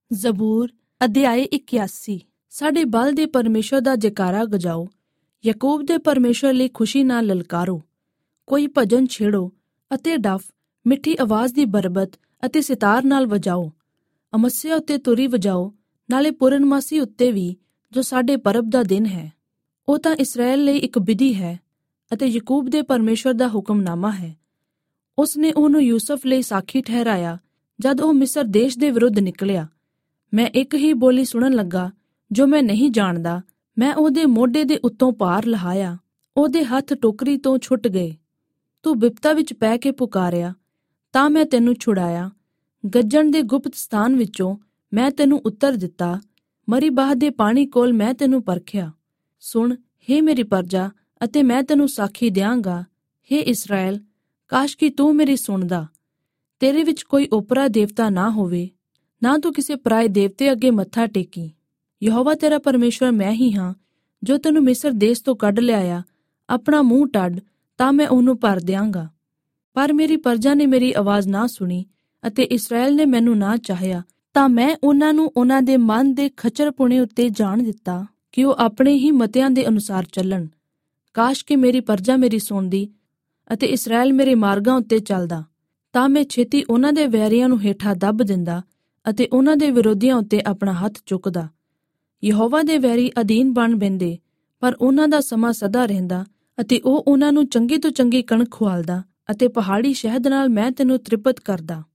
ਜ਼ਬੂਰ ਅਧਿਆਇ 81। ਸਾਡੇ ਬਲ ਦੇ ਪਰਮੇਸ਼ਰ ਦਾ ਜੈਕਾਰਾ ਗਜਾਓ, ਯਾਕੂਬ ਦੇ ਪਰਮੇਸ਼ਰ ਲਈ ਖੁਸ਼ੀ ਨਾਲ ਲਲਕਾਰੋ। ਕੋਈ ਭਜਨ ਛੇੜੋ ਅਤੇ ਡਫ, ਮਿੱਠੀ ਆਵਾਜ਼ ਦੀ ਬਰਬਤ ਅਤੇ ਸਿਤਾਰ ਨਾਲ ਵਜਾਓ। ਅਮੱਸਿਆ ਉੱਤੇ ਤੁਰੀ ਵਜਾਓ, ਨਾਲੇ ਪੂਰਨਮਾਸੀ ਉੱਤੇ ਵੀ, ਜੋ ਸਾਡੇ ਪਰਬ ਦਾ ਦਿਨ ਹੈ। ਉਹ ਤਾਂ ਇਸਰਾਏਲ ਲਈ ਇੱਕ ਵਿਧੀ ਹੈ ਅਤੇ ਯਾਕੂਬ ਦੇ ਪਰਮੇਸ਼ਰ ਦਾ ਹੁਕਮਨਾਮਾ ਹੈ। ਉਸ ਨੇ ਉਹਨੂੰ ਯੂਸਫ ਲਈ ਸਾਖੀ ਠਹਿਰਾਇਆ ਜਦ ਉਹ ਮਿਸਰ ਦੇਸ਼ ਦੇ ਵਿਰੁੱਧ ਨਿਕਲਿਆ। ਮੈਂ ਇੱਕ ਹੀ ਬੋਲੀ ਸੁਣਨ ਲੱਗਾ ਜੋ ਮੈਂ ਨਹੀਂ ਜਾਣਦਾ। ਮੈਂ ਉਹਦੇ ਮੋਢੇ ਦੇ ਉੱਤੋਂ ਭਾਰ ਲਹਾਇਆ, ਉਹਦੇ ਹੱਥ ਟੋਕਰੀ ਤੋਂ ਛੁੱਟ ਗਏ। ਤੂੰ ਬਿਪਤਾ ਵਿੱਚ ਪੈ ਕੇ ਪੁਕਾਰਿਆ ਤਾਂ ਮੈਂ ਤੈਨੂੰ ਛੁਡਾਇਆ। ਗੱਜਣ ਦੇ ਗੁਪਤ ਸਥਾਨ ਵਿੱਚੋਂ ਮੈਂ ਤੈਨੂੰ ਉੱਤਰ ਦਿੱਤਾ। ਮਰੀਬਾਹ ਦੇ ਪਾਣੀ ਕੋਲ ਮੈਂ ਤੈਨੂੰ ਪਰਖਿਆ। ਸੁਣ, ਹੇ ਮੇਰੀ ਪਰਜਾ, ਅਤੇ ਮੈਂ ਤੈਨੂੰ ਸਾਖੀ ਦਿਆਂਗਾ। ਹੇ ਇਸਰਾਏਲ, ਕਾਸ਼ ਕਿ ਤੂੰ ਮੇਰੀ ਸੁਣਦਾ। ਤੇਰੇ ਵਿੱਚ ਕੋਈ ਓਪਰਾ ਦੇਵਤਾ ਨਾ ਹੋਵੇ, ਨਾ ਤੂੰ ਕਿਸੇ ਪਰਾਏ ਦੇਵਤੇ ਅੱਗੇ ਮੱਥਾ ਟੇਕੀ। ਯਹੋਵਾ ਤੇਰਾ ਪਰਮੇਸ਼ਰ ਮੈਂ ਹੀ ਹਾਂ, ਜੋ ਤੈਨੂੰ ਮਿਸਰ ਦੇਸ਼ ਤੋਂ ਕੱਢ ਲਿਆਇਆ। ਆਪਣਾ ਮੂੰਹ ਟੱਡ ਤਾਂ ਮੈਂ ਉਹਨੂੰ ਭਰ ਦਿਆਂਗਾ। ਪਰ ਮੇਰੀ ਪਰਜਾ ਨੇ ਮੇਰੀ ਆਵਾਜ਼ ਨਾ ਸੁਣੀ ਅਤੇ ਇਸਰਾਏਲ ਨੇ ਮੈਨੂੰ ਨਾ ਚਾਹਿਆ, ਤਾਂ ਮੈਂ ਉਹਨਾਂ ਨੂੰ ਉਹਨਾਂ ਦੇ ਮਨ ਦੇ ਖੱਚਰਪੁਣੇ ਉੱਤੇ ਜਾਣ ਦਿੱਤਾ ਕਿ ਉਹ ਆਪਣੇ ਹੀ ਮਤਿਆਂ ਦੇ ਅਨੁਸਾਰ ਚੱਲਣ। ਕਾਸ਼ ਕਿ ਮੇਰੀ ਪਰਜਾ ਮੇਰੀ ਸੁਣਦੀ ਅਤੇ ਇਸਰਾਏਲ ਮੇਰੇ ਮਾਰਗਾਂ ਉੱਤੇ ਚੱਲਦਾ, ਤਾਂ ਮੈਂ ਛੇਤੀ ਉਹਨਾਂ ਦੇ ਵੈਰੀਆਂ ਨੂੰ ਹੇਠਾਂ ਦੱਬ ਦਿੰਦਾ ਅਤੇ ਉਹਨਾਂ ਦੇ ਵਿਰੋਧੀਆਂ ਉੱਤੇ ਆਪਣਾ ਹੱਥ ਚੁੱਕਦਾ। ਯਹੋਵਾ ਦੇ ਵੈਰੀ ਅਧੀਨ ਬਣ ਬਹਿੰਦੇ, ਪਰ ਉਹਨਾਂ ਦਾ ਸਮਾਂ ਸਦਾ ਰਹਿੰਦਾ ਅਤੇ ਉਹ ਉਹਨਾਂ ਨੂੰ ਚੰਗੀ ਤੋਂ ਚੰਗੀ ਕਣਕ ਖੁਆਲਦਾ ਅਤੇ ਪਹਾੜੀ ਸ਼ਹਿਦ ਨਾਲ ਮੈਂ ਤੈਨੂੰ ਤ੍ਰਿਪਤ ਕਰਦਾ।